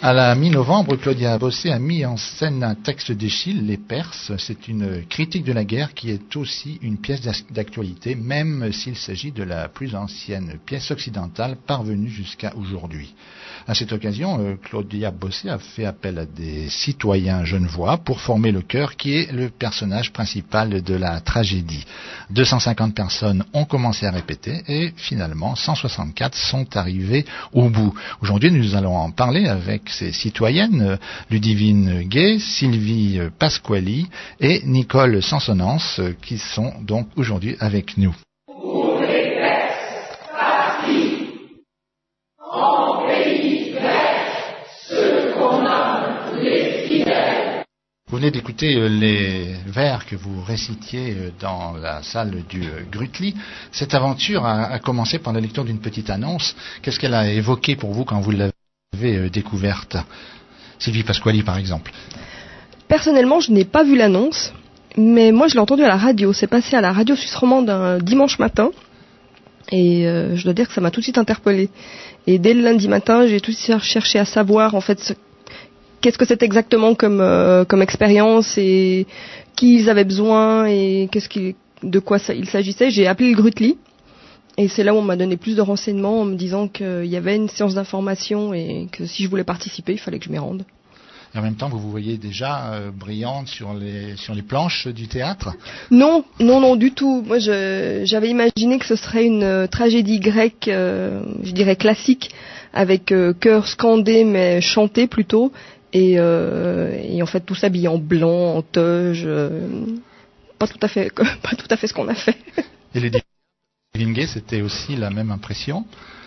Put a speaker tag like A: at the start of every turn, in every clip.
A: À la mi-novembre, Claudia Bossé a mis en scène un texte d'Eschyle, Les Perses. C'est une critique de la guerre qui est aussi une pièce d'actualité, même s'il s'agit de la plus ancienne pièce occidentale parvenue jusqu'à aujourd'hui. À cette occasion, Claudia Bossé a fait appel à des citoyens genevois pour former le chœur qui est le personnage principal de la tragédie. 250 personnes ont commencé à répéter et finalement 164 sont arrivées au bout. Aujourd'hui, nous allons en parler avec ces citoyennes, Ludivine Gay, Sylvie Pasquali et Nicole Sansonance qui sont donc aujourd'hui avec nous. Vous venez d'écouter les vers que vous récitiez dans la salle du Grutli. Cette aventure a commencé par la lecture d'une petite annonce. Qu'est-ce qu'elle a évoqué pour vous quand vous l'avez découverte? Sylvie Pasquali, par exemple.
B: Personnellement, je n'ai pas vu l'annonce, mais moi je l'ai entendue à la radio. C'est passé à la radio suisse romande un dimanche matin, et je dois dire que ça m'a tout de suite interpellée. Et dès le lundi matin, j'ai tout de suite cherché à savoir en fait qu'est-ce que c'est exactement comme expérience et qui ils avaient besoin et de quoi il s'agissait. J'ai appelé le Grutli et c'est là où on m'a donné plus de renseignements en me disant qu'il y avait une séance d'information et que si je voulais participer, il fallait que je m'y rende.
A: Et en même temps, vous vous voyez déjà brillante sur les planches du théâtre?
B: Non, du tout. Moi, j'avais imaginé que ce serait une tragédie grecque, je dirais classique, avec chœur scandé mais chanté plutôt. Et en fait tout s'habille en blanc, en toge, pas tout à fait ce qu'on a fait.
A: Et les Divingay, c'était aussi la même impression?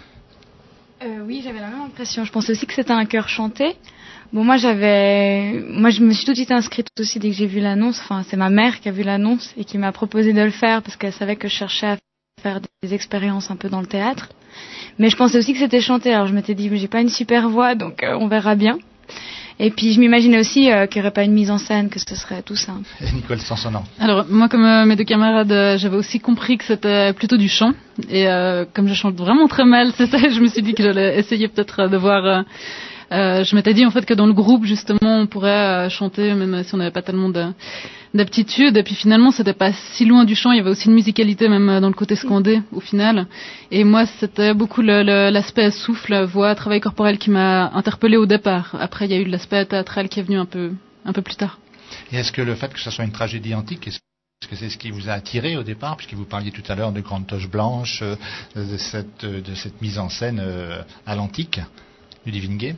C: Oui, j'avais la même impression. Je pensais aussi que c'était un chœur chanté. Bon, moi je me suis tout de suite inscrite aussi dès que j'ai vu l'annonce. Enfin, c'est ma mère qui a vu l'annonce et qui m'a proposé de le faire parce qu'elle savait que je cherchais à faire des expériences un peu dans le théâtre. Mais je pensais aussi que c'était chanté. Alors je m'étais dit, j'ai pas une super voix, donc on verra bien. Et puis je m'imaginais aussi qu'il n'y aurait pas une mise en scène, que ce serait tout simple.
A: Et Nicole Sansonant.
D: Alors moi, comme mes deux camarades, j'avais aussi compris que c'était plutôt du chant. Et comme je chante vraiment très mal, je me suis dit que j'allais essayer peut-être de voir... je m'étais dit en fait que dans le groupe justement on pourrait chanter même si on n'avait pas tellement d'aptitude, et puis finalement c'était pas si loin du chant, il y avait aussi une musicalité même dans le côté scandé au final, et moi c'était beaucoup l'aspect souffle, voix, travail corporel qui m'a interpellée au départ. Après il y a eu l'aspect théâtral qui est venu un peu plus tard.
A: Et est-ce que le fait que ce soit une tragédie antique, est-ce que c'est ce qui vous a attiré au départ, puisque vous parliez tout à l'heure de grandes toches blanches, de cette mise en scène à l'antique, Ludivine Gay?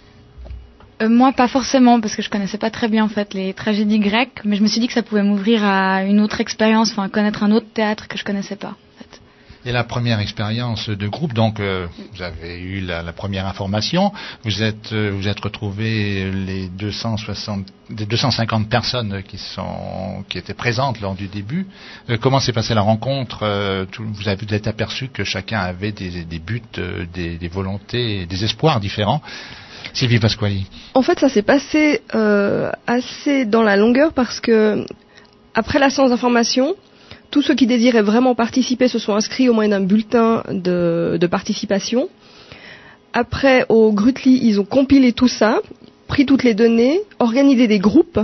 C: Moi, pas forcément, parce que je connaissais pas très bien en fait les tragédies grecques, mais je me suis dit que ça pouvait m'ouvrir à une autre expérience, enfin connaître un autre théâtre que je connaissais pas. En fait.
A: Et la première expérience de groupe, donc vous avez eu la première information, vous êtes retrouvés les 250 personnes qui étaient présentes lors du début. Comment s'est passée la rencontre? Vous êtes aperçu que chacun avait des buts, des volontés, des espoirs différents. Sylvie Pasquali.
B: En fait, ça s'est passé assez dans la longueur parce que après la séance d'information, tous ceux qui désiraient vraiment participer se sont inscrits au moyen d'un bulletin de participation. Après, au Grutli, ils ont compilé tout ça, pris toutes les données, organisé des groupes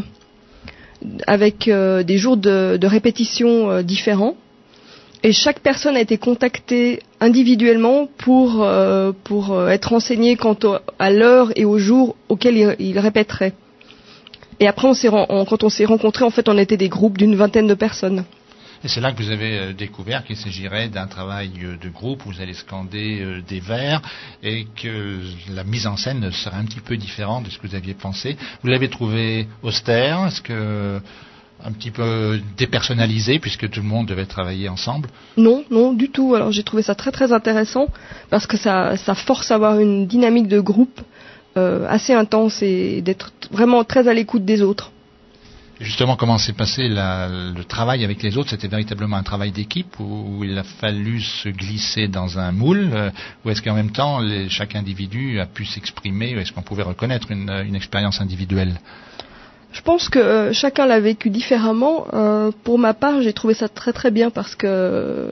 B: avec des jours de répétition différents. Et chaque personne a été contactée individuellement pour être renseignée quant à l'heure et au jour auquel il répéterait. Et après, quand on s'est rencontrés, en fait, on était des groupes d'une 20aine de personnes.
A: Et c'est là que vous avez découvert qu'il s'agirait d'un travail de groupe, où vous allez scander des vers, et que la mise en scène serait un petit peu différente de ce que vous aviez pensé. Vous l'avez trouvé austère? Est-ce que un petit peu dépersonnalisé puisque tout le monde devait travailler ensemble?
B: Non, du tout. Alors j'ai trouvé ça très très intéressant parce que ça force à avoir une dynamique de groupe assez intense et d'être vraiment très à l'écoute des autres.
A: Justement, comment s'est passé le travail avec les autres? C'était véritablement un travail d'équipe où il a fallu se glisser dans un moule, ou est-ce qu'en même temps chaque individu a pu s'exprimer, ou est-ce qu'on pouvait reconnaître une expérience individuelle?
B: Je pense que chacun l'a vécu différemment. Pour ma part, j'ai trouvé ça très très bien parce que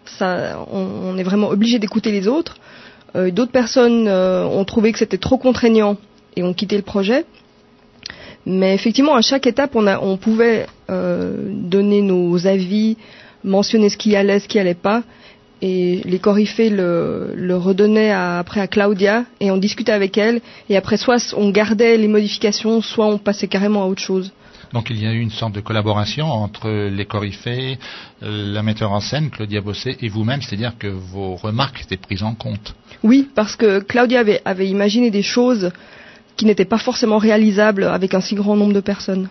B: on est vraiment obligé d'écouter les autres. D'autres personnes ont trouvé que c'était trop contraignant ont quitté le projet. Mais effectivement, à chaque étape, on pouvait donner nos avis, mentionner ce qui allait pas. Et les coryphées le redonnaient après à Claudia, et on discutait avec elle. Et après, soit on gardait les modifications, soit on passait carrément à autre chose.
A: Donc il y a eu une sorte de collaboration entre les coryphées, la metteur en scène, Claudia Bossé, et vous-même, c'est-à-dire que vos remarques étaient prises en compte.
B: Oui, parce que Claudia avait imaginé des choses qui n'étaient pas forcément réalisables avec un si grand nombre de personnes.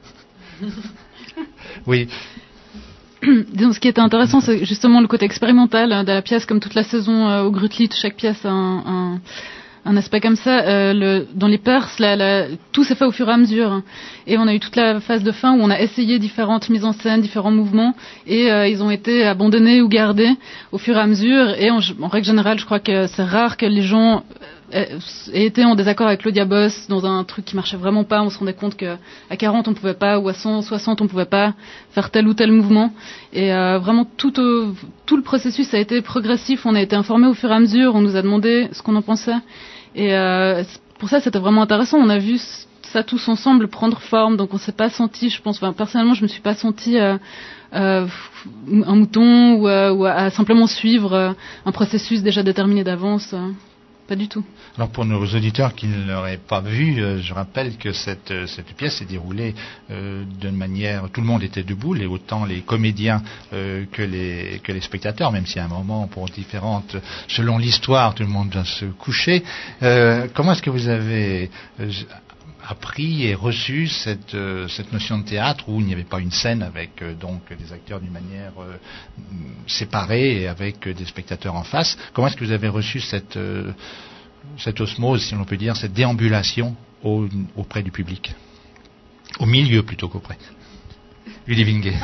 A: Oui.
D: Disons, ce qui était intéressant, c'est justement le côté expérimental de la pièce, comme toute la saison au Grutlied, chaque pièce a un aspect comme ça. Dans les Perses, tout s'est fait au fur et à mesure. Et on a eu toute la phase de fin où on a essayé différentes mises en scène, différents mouvements, et ils ont été abandonnés ou gardés au fur et à mesure. Et en règle générale, je crois que c'est rare que les gens aient été en désaccord avec Claudia Boss dans un truc qui marchait vraiment pas. On se rendait compte qu'à 40 on pouvait pas, ou à 160 on pouvait pas faire tel ou tel mouvement. Et vraiment tout le processus a été progressif. On a été informés au fur et à mesure. On nous a demandé ce qu'on en pensait. Et pour ça, c'était vraiment intéressant. On a vu ça tous ensemble prendre forme. Donc on s'est pas senti, je pense, personnellement, je me suis pas senti un mouton ou à simplement suivre un processus déjà déterminé d'avance. Pas du tout.
A: Alors pour nos auditeurs qui ne l'auraient pas vu, je rappelle que cette pièce s'est déroulée d'une manière, tout le monde était debout, autant les comédiens que les spectateurs, même si à un moment, pour différentes, selon l'histoire, tout le monde va se coucher. Comment est-ce que vous avez appris et reçu cette notion de théâtre où il n'y avait pas une scène avec donc des acteurs d'une manière séparée et avec des spectateurs en face? Comment est-ce que vous avez reçu cette osmose, si l'on peut dire, cette déambulation auprès du public, au milieu plutôt qu'auprès? Ludivine Gay.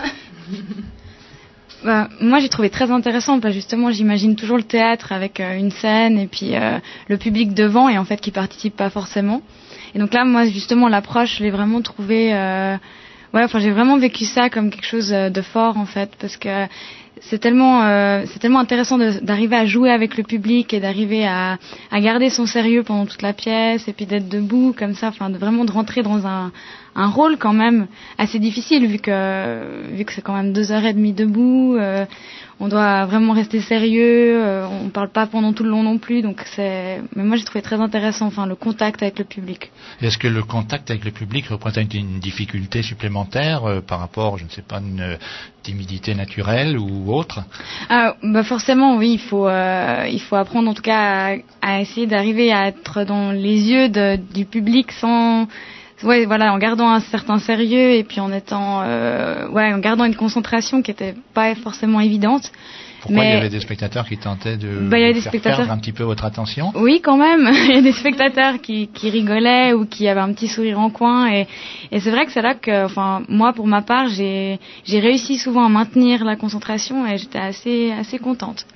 C: Moi j'ai trouvé très intéressant parce que justement j'imagine toujours le théâtre avec une scène et puis le public devant et en fait qui participe pas forcément. Et donc là moi justement l'approche je l'ai vraiment trouvé j'ai vraiment vécu ça comme quelque chose de fort en fait, parce que c'est tellement intéressant d'arriver à jouer avec le public et d'arriver à garder son sérieux pendant toute la pièce et puis d'être debout comme ça, de rentrer dans un rôle quand même assez difficile vu que c'est quand même 2h30 debout, on doit vraiment rester sérieux, on parle pas pendant tout le long non plus, mais moi j'ai trouvé très intéressant le contact avec le public.
A: Est-ce que le contact avec le public représente une difficulté supplémentaire par rapport, je ne sais pas, une timidité naturelle ou autre?
C: Forcément oui, il faut apprendre en tout cas à essayer d'arriver à être dans les yeux du public sans en gardant un certain sérieux et puis en gardant une concentration qui était pas forcément évidente.
A: Pourquoi il y avait des spectateurs qui tentaient de perdre un petit peu votre attention?
C: Oui, quand même. Il y a des spectateurs qui rigolaient ou qui avaient un petit sourire en coin et c'est vrai que c'est là que, moi pour ma part, j'ai réussi souvent à maintenir la concentration et j'étais assez contente.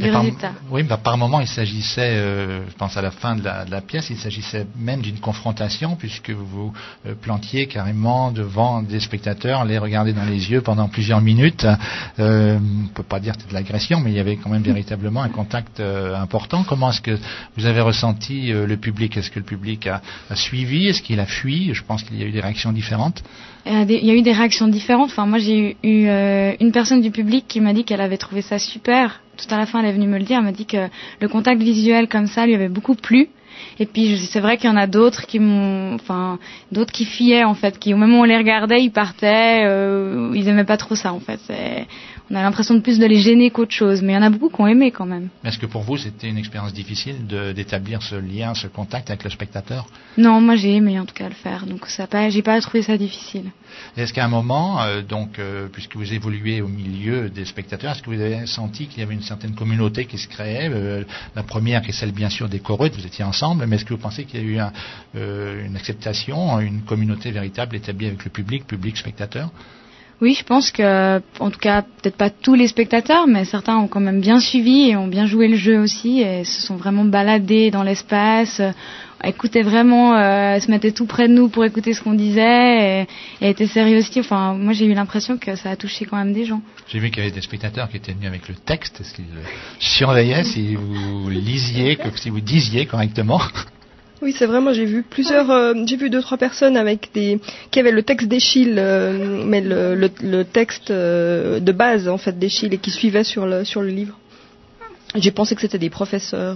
A: Par moment, il s'agissait, je pense à la fin de la pièce, il s'agissait même d'une confrontation, puisque vous plantiez carrément devant des spectateurs, les regarder dans les yeux pendant plusieurs minutes. On ne peut pas dire que c'était de l'agression, mais il y avait quand même véritablement un contact important. Comment est-ce que vous avez ressenti le public? Est-ce que le public a suivi? Est-ce qu'il a fui? Je pense qu'il y a eu des réactions différentes.
C: Il y a eu des réactions différentes. Moi, j'ai eu une personne du public qui m'a dit qu'elle avait trouvé ça super. Tout à la fin, elle est venue me le dire. Elle m'a dit que le contact visuel comme ça lui avait beaucoup plu. Et puis, c'est vrai qu'il y en a d'autres d'autres qui fuyaient en fait, qui au moment où on les regardait, ils partaient. Ils aimaient pas trop ça en fait. On a l'impression de plus de les gêner qu'autre chose, mais il y en a beaucoup qui ont aimé quand même.
A: Est-ce que pour vous, c'était une expérience difficile d'établir ce lien, ce contact avec le spectateur?
C: Non, moi j'ai aimé en tout cas le faire, donc j'ai pas trouvé ça difficile.
A: Est-ce qu'à un moment, puisque vous évoluez au milieu des spectateurs, est-ce que vous avez senti qu'il y avait une certaine communauté qui se créait? La première qui est celle bien sûr des choreutes, vous étiez ensemble, mais est-ce que vous pensez qu'il y a eu une acceptation, une communauté véritable établie avec le public spectateur?
C: Oui, je pense que, en tout cas, peut-être pas tous les spectateurs, mais certains ont quand même bien suivi et ont bien joué le jeu aussi et se sont vraiment baladés dans l'espace, écoutaient vraiment, se mettaient tout près de nous pour écouter ce qu'on disait et étaient sérieux aussi. Moi, j'ai eu l'impression que ça a touché quand même des gens.
A: J'ai vu qu'il y avait des spectateurs qui étaient venus avec le texte. Est-ce qu'ils surveillaient si vous lisiez, si vous disiez correctement?
B: Oui, c'est vrai. Moi, j'ai vu j'ai vu 2-3 personnes qui avaient le texte d'Eschyle, mais le texte de base en fait d'Eschyle et qui suivaient sur le livre. J'ai pensé que c'était des professeurs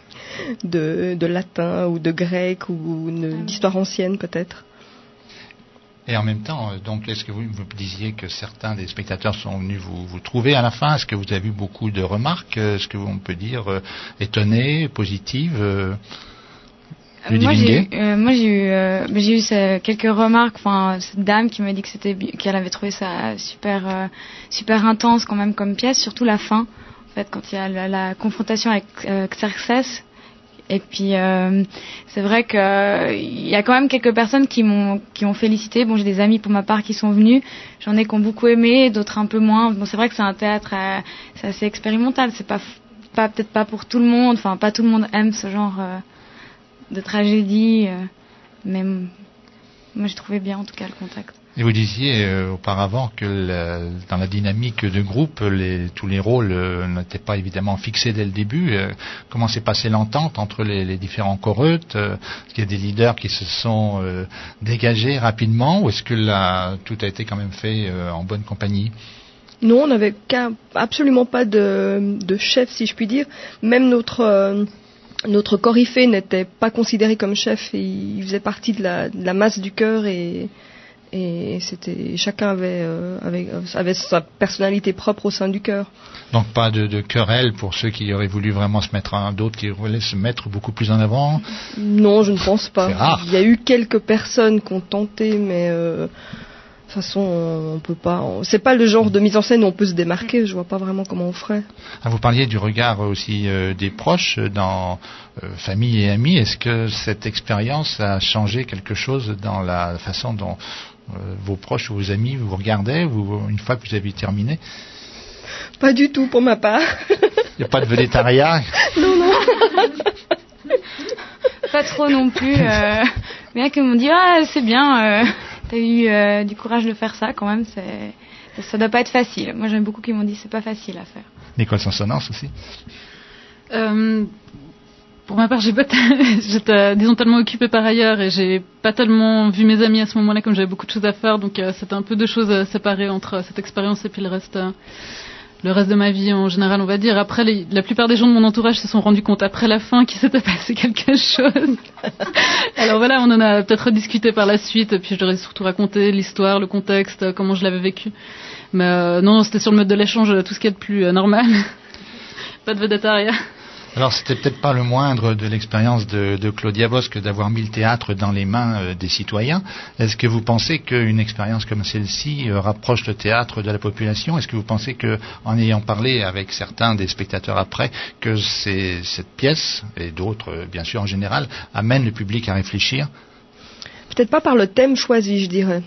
B: de latin ou de grec ou d'histoire ancienne peut-être.
A: Et en même temps, donc, est-ce que vous disiez que certains des spectateurs sont venus vous trouver à la fin? Est-ce que vous avez eu beaucoup de remarques? Est-ce que on peut dire étonnées, positives?
C: Moi j'ai eu quelques remarques. Enfin, cette dame qui m'a dit qu'elle avait trouvé ça super intense quand même comme pièce, surtout la fin. En fait, quand il y a la confrontation avec Xerxès. Et puis c'est vrai que il y a quand même quelques personnes qui ont félicité. Bon, j'ai des amis pour ma part qui sont venus. J'en ai qui ont beaucoup aimé, d'autres un peu moins. Bon, c'est vrai que c'est un théâtre c'est assez expérimental. C'est pas peut-être pas pour tout le monde. Enfin, pas tout le monde aime ce genre de tragédie. Mais moi, j'ai trouvé bien en tout cas le contact.
A: Et vous disiez auparavant que dans la dynamique de groupe, tous les rôles n'étaient pas évidemment fixés dès le début. Comment s'est passée l'entente entre les différents choreutes? Est-ce qu'il y a des leaders qui se sont dégagés rapidement, ou est-ce que tout a été quand même fait en bonne compagnie?
B: Non, on n'avait absolument pas de chef, si je puis dire. Même notre coryphée n'était pas considéré comme chef, et il faisait partie de la masse du chœur, et chacun avait sa personnalité propre au sein du chœur.
A: Donc pas de querelle pour ceux qui auraient voulu vraiment se mettre d'autres qui voulaient se mettre beaucoup plus en avant?
B: Non, je ne pense pas.
A: C'est rare.
B: Il y a eu quelques personnes qui ont tenté, mais de toute façon, on peut pas. C'est pas le genre de mise en scène où on peut se démarquer. Je vois pas vraiment comment on ferait.
A: Vous parliez du regard aussi des proches dans famille et amis. Est-ce que cette expérience a changé quelque chose dans la façon dont vos proches ou vos amis vous regardaient une fois que vous avez terminé?
B: Pas du tout pour ma part.
A: Il n'y a pas de vedettariat?
B: Non.
C: Pas trop non plus. Bien qu'ils m'ont dit c'est bien, t'as eu du courage de faire ça quand même. Ça doit pas être facile. Moi j'aime beaucoup qu'ils m'ont dit c'est pas facile à faire.
A: L'école Sansonance aussi?
D: Pour ma part, j'étais, disons, tellement occupée par ailleurs, et j'ai pas tellement vu mes amis à ce moment-là, comme j'avais beaucoup de choses à faire, donc c'était un peu deux choses séparées entre cette expérience et puis le reste de ma vie en général, on va dire. Après, la plupart des gens de mon entourage se sont rendus compte après la fin qu'il s'était passé quelque chose. Alors voilà, on en a peut-être rediscuté par la suite, puis je leur ai surtout raconté l'histoire, le contexte, comment je l'avais vécu. Mais non, c'était sur le mode de l'échange, tout ce qu'il y a de plus normal. Pas de vedettariat.
A: Alors, c'était peut-être pas le moindre de l'expérience de Claudia Bosse que d'avoir mis le théâtre dans les mains des citoyens. Est-ce que vous pensez qu'une expérience comme celle-ci rapproche le théâtre de la population? Est-ce que vous pensez que, en ayant parlé avec certains des spectateurs après, que cette pièce, et d'autres bien sûr en général, amène le public à réfléchir?
B: Peut-être pas par le thème choisi, je dirais.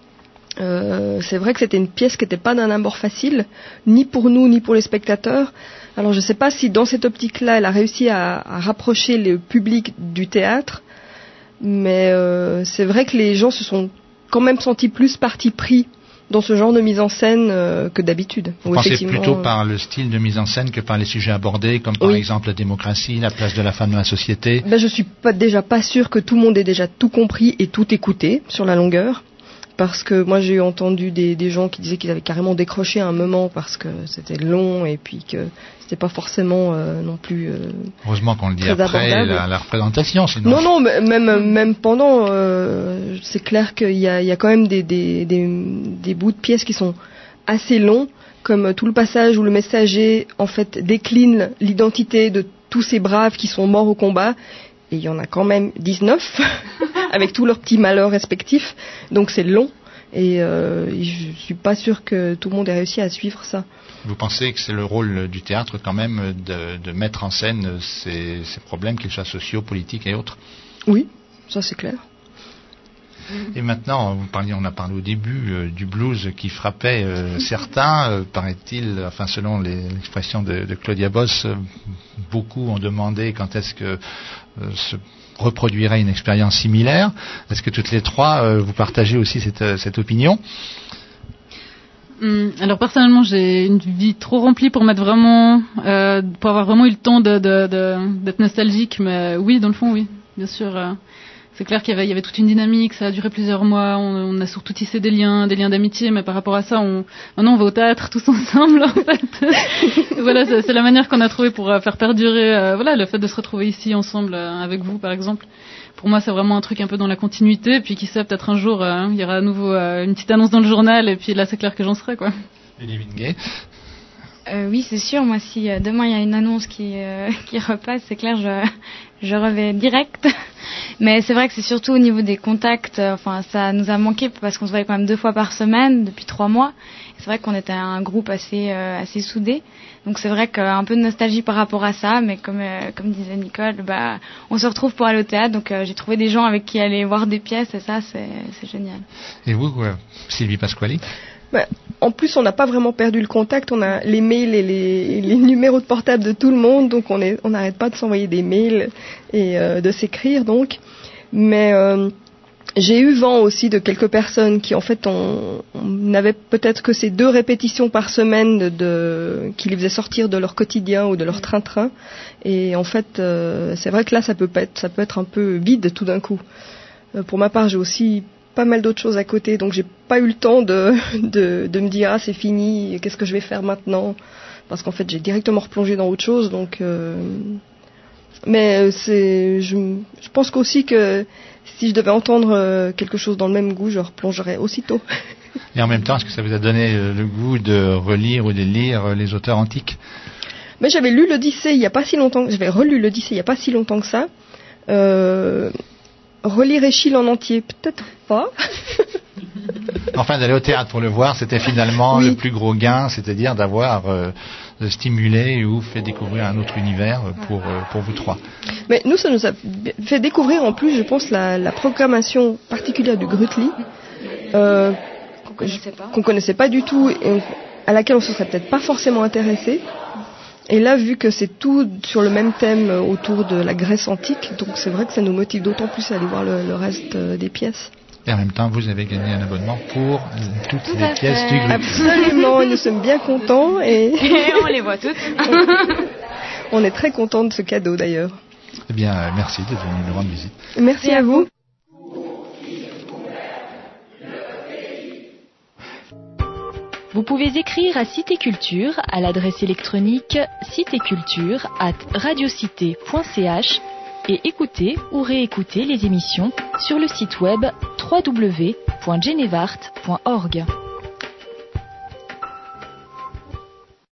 B: C'est vrai que c'était une pièce qui n'était pas d'un abord facile, ni pour nous, ni pour les spectateurs. Alors je ne sais pas si dans cette optique-là, elle a réussi à rapprocher le public du théâtre, mais c'est vrai que les gens se sont quand même sentis plus partie pris dans ce genre de mise en scène que d'habitude.
A: Vous pensez plutôt par le style de mise en scène que par les sujets abordés, comme par exemple la démocratie, la place de la femme dans la société? Je
B: suis déjà pas sûre que tout le monde ait déjà tout compris et tout écouté sur la longueur. Parce que moi j'ai entendu des gens qui disaient qu'ils avaient carrément décroché à un moment parce que c'était long et puis que c'était pas forcément non plus
A: heureusement qu'on le dit après la représentation, sinon...
B: Non, même pendant, c'est clair qu'il y a quand même des bouts de pièces qui sont assez longs, comme tout le passage où le messager en fait décline l'identité de tous ces braves qui sont morts au combat. Et il y en a quand même 19, avec tous leurs petits malheurs respectifs. Donc c'est long, et je suis pas sûre que tout le monde ait réussi à suivre ça.
A: Vous pensez que c'est le rôle du théâtre quand même de mettre en scène ces problèmes, qu'ils soient sociaux, politiques et autres?
B: Oui, ça c'est clair.
A: Et maintenant, on a parlé au début du blues qui frappait certains, paraît-il, enfin selon l'expression de Claudia Bosse, beaucoup ont demandé quand est-ce que se reproduirait une expérience similaire. Est-ce que toutes les trois, vous partagez aussi cette opinion?
D: Alors personnellement, j'ai une vie trop remplie pour mettre vraiment, pour avoir vraiment eu le temps d'être nostalgique, mais oui, dans le fond, oui. bien sûr. C'est clair qu'il y avait toute une dynamique, ça a duré plusieurs mois, on a surtout tissé des liens d'amitié, mais par rapport à ça, maintenant on va au théâtre tous ensemble, en fait. Voilà, c'est la manière qu'on a trouvé pour faire perdurer, le fait de se retrouver ici ensemble avec vous, par exemple. Pour moi, c'est vraiment un truc un peu dans la continuité, puis qui sait, peut-être un jour, il y aura à nouveau une petite annonce dans le journal, et puis là, c'est clair que j'en serai, quoi.
A: Et Living Gay.
C: Oui, c'est sûr. Moi, si demain il y a une annonce qui repasse, c'est clair, je revais direct. Mais c'est vrai que c'est surtout au niveau des contacts. Ça nous a manqué parce qu'on se voyait quand même 2 fois par semaine depuis 3 mois. Et c'est vrai qu'on était un groupe assez soudé. Donc c'est vrai qu'un peu de nostalgie par rapport à ça, mais comme disait Nicole, on se retrouve pour aller au théâtre. Donc j'ai trouvé des gens avec qui aller voir des pièces et ça, c'est génial.
A: Et vous, Sylvie Pasquali?
B: En plus, on n'a pas vraiment perdu le contact. On a les mails et les numéros de portable de tout le monde, donc on n'arrête pas de s'envoyer des mails et de s'écrire. Donc, mais j'ai eu vent aussi de quelques personnes qui, en fait, on n'avait peut-être que ces 2 répétitions par semaine qui les faisaient sortir de leur quotidien ou de leur train-train. Et en fait, c'est vrai que là, ça peut être un peu vide tout d'un coup. Pour ma part, j'ai aussi pas mal d'autres choses à côté, donc j'ai pas eu le temps de me dire c'est fini, qu'est-ce que je vais faire maintenant, parce qu'en fait j'ai directement replongé dans autre chose. Donc mais je pense qu'aussi que si je devais entendre quelque chose dans le même goût, je replongerais aussitôt.
A: Et en même temps, est-ce que ça vous a donné le goût de relire ou de lire les auteurs antiques?
B: Mais j'avais lu l'Odyssée il y a pas si longtemps, j'avais relu l'Odyssée il y a pas si longtemps que ça. Relire Échille en entier, peut-être pas.
A: Enfin, d'aller au théâtre pour le voir, c'était finalement le plus gros gain, c'est-à-dire d'avoir stimulé ou fait découvrir un autre univers pour vous 3.
B: Mais nous, ça nous a fait découvrir en plus, je pense, la programmation particulière du Grutli, qu'on connaissait pas du tout et à laquelle on se serait peut-être pas forcément intéressé. Et là, vu que c'est tout sur le même thème autour de la Grèce antique, donc c'est vrai que ça nous motive d'autant plus à aller voir le reste des pièces.
A: Et en même temps, vous avez gagné un abonnement pour toutes les pièces du groupe.
B: Absolument, nous sommes bien contents et
C: on les voit toutes.
B: On est très contents de ce cadeau d'ailleurs.
A: Eh bien, merci d'être venu nous rendre visite.
B: Merci à vous.
E: Vous pouvez écrire à Cité Culture à l'adresse électronique citéculture@radiocité.ch et écouter ou réécouter les émissions sur le site web www.genevart.org.